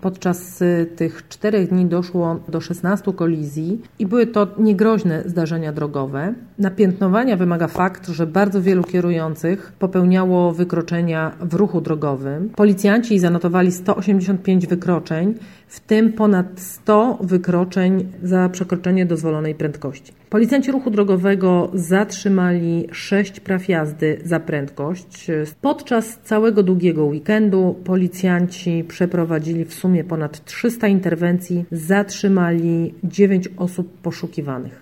Podczas tych 4 dni doszło do 16 kolizji i były to niegroźne zdarzenia drogowe. Napiętnowania wymaga fakt, że bardzo wielu kierujących popełniało wykroczenia w ruchu drogowym. Policjanci zanotowali 185 wykroczeń, w tym ponad 100 wykroczeń za przekroczenie dozwolonej prędkości. Policjanci ruchu drogowego zatrzymali 6 praw jazdy za prędkość. Podczas całego długiego weekendu policjanci przeprowadzili w sumie ponad 300 interwencji, zatrzymali 9 osób poszukiwanych.